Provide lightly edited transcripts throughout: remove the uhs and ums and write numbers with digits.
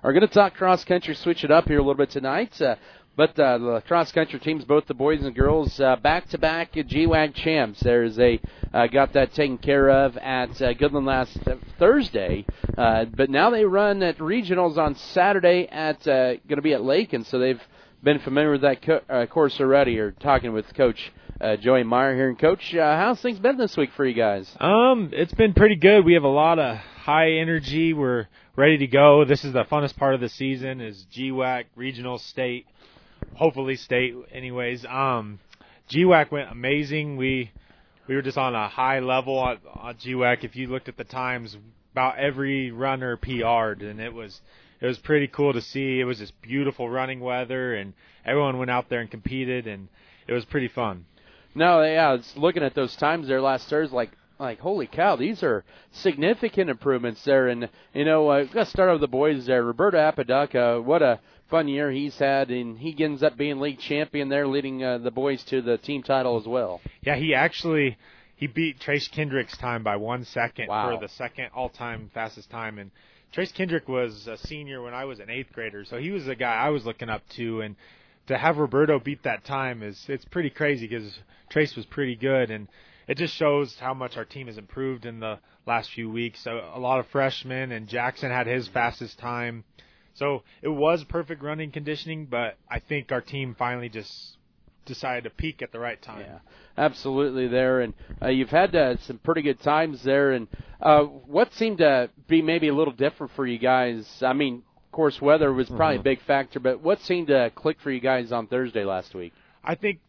are going to talk cross-country, switch it up here a little bit tonight. But the cross-country teams, both the boys and girls, back-to-back GWAC champs. They got that taken care of at Goodland last Thursday. But now they run at regionals on Saturday at going to be at Lake, and so they've been familiar with that course already. You're talking with Coach Joey Meyer here. And, Coach, how's things been this week for you guys? It's been pretty good. We have a lot of high energy. We're ready to go. This is the funnest part of the season is GWAC, regional, state. Hopefully state anyways. GWAC went amazing. We were just on a high level on GWAC. If you looked at the times, about every runner PR'd, and it was pretty cool to see. It was just beautiful running weather, and everyone went out there and competed, and it was pretty fun. No, yeah, it's looking at those times there last Thursday, like holy cow, these are significant improvements there. And, we've got to start with the boys there. Roberto Apodaca, what a fun year he's had, and he ends up being league champion there, leading the boys to the team title as well. Yeah, he beat Trace Kendrick's time by 1 second for the second all-time fastest time. And Trace Kendrick was a senior when I was an 8th grader, so he was a guy I was looking up to. And to have Roberto beat that time it's pretty crazy because Trace was pretty good, and it just shows how much our team has improved in the last few weeks. So a lot of freshmen, and Jackson had his fastest time. So it was perfect running conditioning, but I think our team finally just decided to peak at the right time. Yeah, absolutely there. And you've had some pretty good times there. And what seemed to be maybe a little different for you guys? I mean, of course, weather was probably a big factor, but what seemed to click for you guys on Thursday last week? I think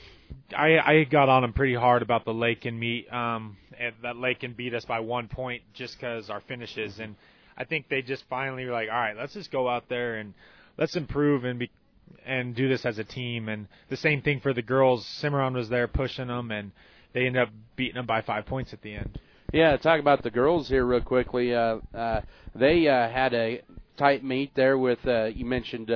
I got on them pretty hard about the Lakin meet, and that Lakin beat us by 1 point just because our finishes. And I think they just finally were like, all right, let's just go out there and let's improve and do this as a team. And the same thing for the girls. Cimarron was there pushing them, and they ended up beating them by 5 points at the end. Yeah, talk about the girls here real quickly. They had a tight meet there with, you mentioned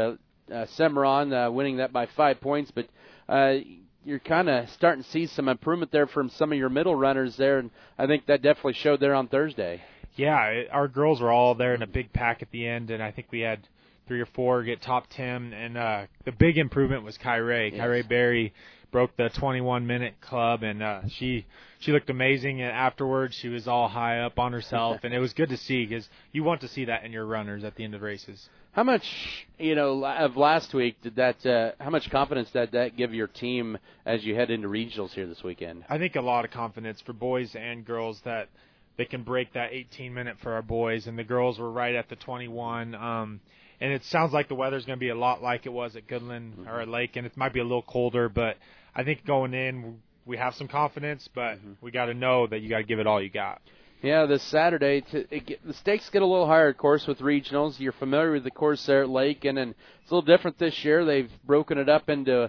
Cimarron winning that by 5 points, but you're kind of starting to see some improvement there from some of your middle runners there, and I think that definitely showed there on Thursday. Yeah, our girls were all there in a big pack at the end, and I think we had 3 or 4 get top 10. And the big improvement was Kyrie. Yes. Kyrie Berry broke the 21-minute club, and she looked amazing. And afterwards, she was all high up on herself, and it was good to see because you want to see that in your runners at the end of races. How much, of last week did that? How much confidence did that give your team as you head into regionals here this weekend? I think a lot of confidence for boys and girls that they can break that 18-minute for our boys, and the girls were right at the 21. And it sounds like the weather's going to be a lot like it was at Goodland or at Lake, and it might be a little colder, but I think going in we have some confidence, but we got to know that you got to give it all you got. Yeah, this Saturday, the stakes get a little higher, of course, with regionals. You're familiar with the course there at Lake, and it's a little different this year. They've broken it up into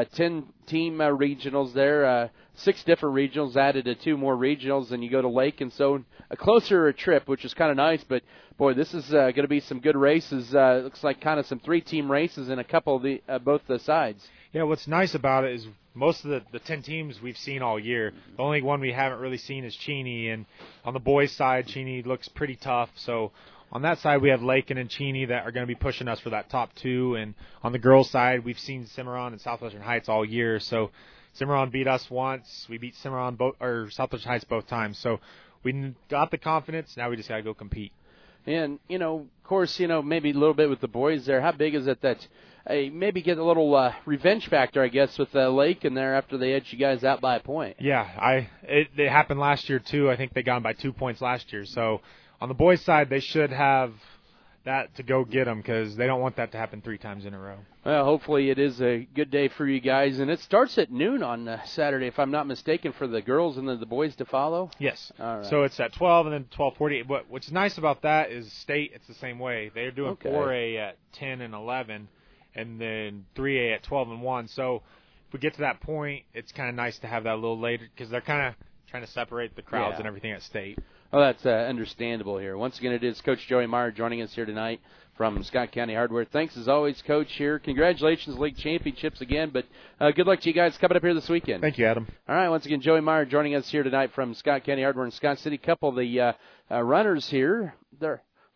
10-team regionals there, 6 different regionals, added to 2 more regionals, and you go to Lake, and so a closer trip, which is kind of nice. But, boy, this is going to be some good races. It looks like kind of some 3-team races in a couple of the both the sides. Yeah, what's nice about it is most of the 10 teams we've seen all year. The only one we haven't really seen is Cheney, and on the boys' side, Cheney looks pretty tough. So on that side, we have Lakin and Cheney that are going to be pushing us for that top 2, and on the girls' side, we've seen Cimarron and Southwestern Heights all year. So Cimarron beat us once. We beat Cimarron Southwestern Heights both times. So we got the confidence. Now we just got to go compete. And, of course, maybe a little bit with the boys there. How big is it that maybe get a little revenge factor, I guess, with Lake in there after they edged you guys out by a point? Yeah, it happened last year, too. I think they got them by 2 points last year. So on the boys' side, they should have that to go get them because they don't want that to happen 3 times in a row. Well, hopefully it is a good day for you guys. And it starts at noon on Saturday, if I'm not mistaken, for the girls and then the boys to follow? Yes. All right. So it's at 12 and then 12:40. What's nice about that is state, it's the same way. They're doing 4A at 10 and 11 and then 3A at 12 and 1. So if we get to that point, it's kind of nice to have that a little later because they're kind of trying to separate the crowds and everything at state. Well, that's understandable here. Once again, it is Coach Joey Meyer joining us here tonight from Scott County Hardware. Thanks, as always, Coach, here. Congratulations, League Championships again, but good luck to you guys coming up here this weekend. Thank you, Adam. All right, once again, Joey Meyer joining us here tonight from Scott County Hardware in Scott City. A couple of the runners here, they're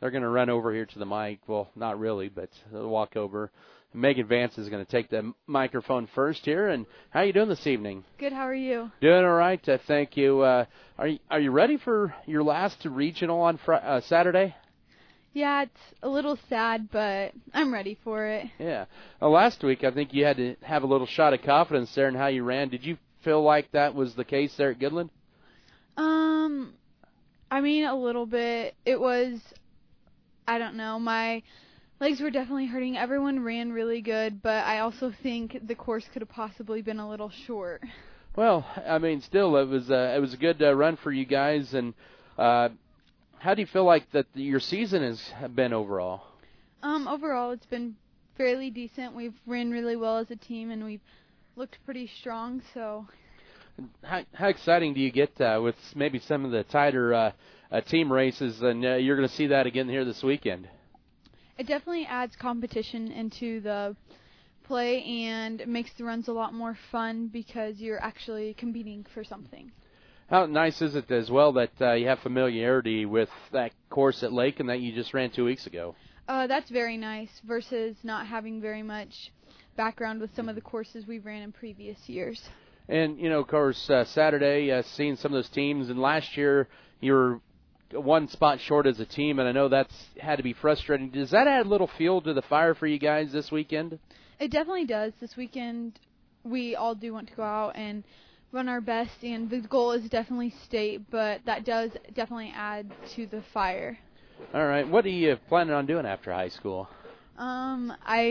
They're going to run over here to the mic. Well, not really, but they'll walk over. Megan Vance is going to take the microphone first here. And how are you doing this evening? Good. How are you? Doing all right. Thank you. Are you ready for your last regional on Saturday? Yeah, it's a little sad, but I'm ready for it. Yeah. Last week, I think you had to have a little shot of confidence there in how you ran. Did you feel like that was the case there at Goodland? I mean, a little bit. It was, I don't know, my legs were definitely hurting. Everyone ran really good, but I also think the course could have possibly been a little short. Well, I mean, still, it was a good run for you guys. And how do you feel like that your season has been overall? Overall, it's been fairly decent. We've ran really well as a team, and we've looked pretty strong. So, how exciting do you get with maybe some of the tighter team races, and you're going to see that again here this weekend? It definitely adds competition into the play and makes the runs a lot more fun because you're actually competing for something. How nice is it as well that you have familiarity with that course at Lake and that you just ran 2 weeks ago? That's very nice versus not having very much background with some of the courses we've ran in previous years. And, you know, of course, Saturday, seeing some of those teams, and last year you were one spot short as a team, and I know that's had to be frustrating. Does that add a little fuel to the fire for you guys this weekend? It definitely does. This weekend we all do want to go out and run our best, and the goal is definitely state, but that does definitely add to the fire. All right. What are you planning on doing after high school? I'm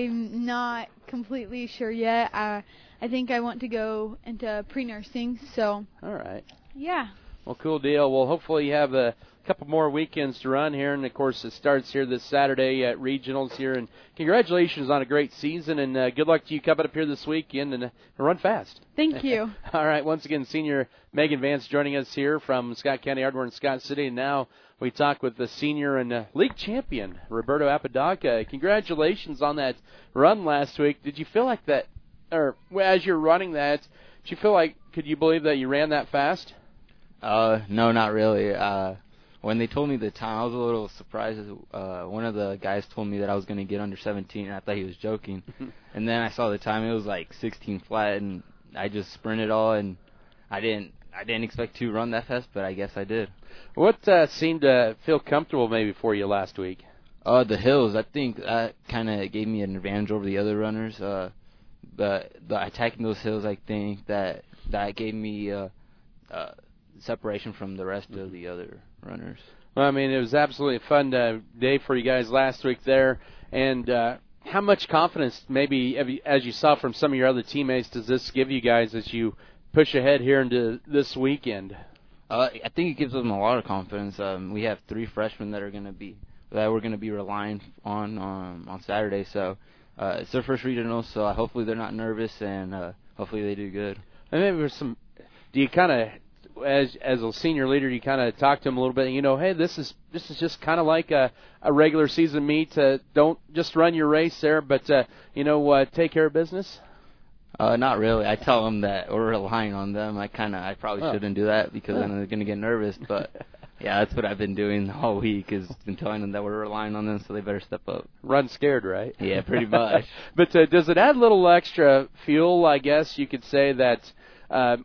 not completely sure yet. I think I want to go into pre-nursing, so. All right. Yeah. Well, cool deal. Well, hopefully you have a couple more weekends to run here, and, of course, it starts here this Saturday at regionals here. And congratulations on a great season, and good luck to you coming up here this weekend, and run fast. Thank you. All right. Once again, senior Megan Vance joining us here from Scott County Hardware in Scott City, and now we talk with the senior and league champion, Roberto Apodaca. Congratulations on that run last week. Did you feel like that, or as you're running that, did you feel like, could you believe that you ran that fast? No, not really. When they told me the time, I was a little surprised. One of the guys told me that I was going to get under 17, and I thought he was joking. And then I saw the time; it was like 16 flat, and I just sprinted all, and I didn't expect to run that fast, but I guess I did. What seemed to feel comfortable maybe for you last week? The hills. I think that kind of gave me an advantage over the other runners. The attacking those hills, I think that gave me separation from the rest of the other runners. Well, I mean, it was absolutely a fun day for you guys last week there. And how much confidence, maybe as you saw from some of your other teammates, does this give you guys as you push ahead here into this weekend? I think it gives them a lot of confidence. We have 3 freshmen that we're going to be relying on Saturday. So it's their first regional, so hopefully they're not nervous, and hopefully they do good. And maybe there's some. Do you kind of, as a senior leader, you kind of talk to them a little bit, and hey, this is just kind of like a regular season meet. Don't just run your race there, but take care of business. Not really. I tell them that we're relying on them. I probably shouldn't do that because then they're going to get nervous. But yeah, that's what I've been doing the whole week, is been telling them that we're relying on them, so they better step up. Run scared, right? Yeah, pretty much. But does it add a little extra fuel? I guess you could say that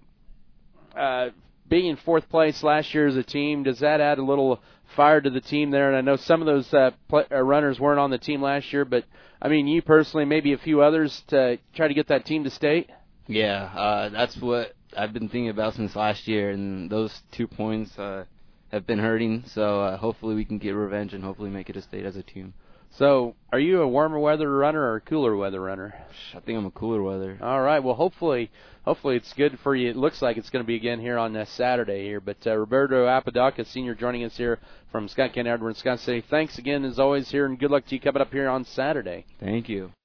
being in 4th place last year as a team, does that add a little fire to the team there? And I know some of those runners weren't on the team last year, but I mean, you personally, maybe a few others, to try to get that team to state? Yeah, that's what I've been thinking about since last year, and those 2 points have been hurting, so hopefully we can get revenge and hopefully make it a state as a team. So, are you a warmer weather runner or a cooler weather runner? I think I'm a cooler weather. All right. Well, hopefully it's good for you. It looks like it's going to be again here on Saturday here. But Roberto Apodaca, senior, joining us here from Scott County Hardware in Scott City. Thanks again, as always, here, and good luck to you coming up here on Saturday. Thank you.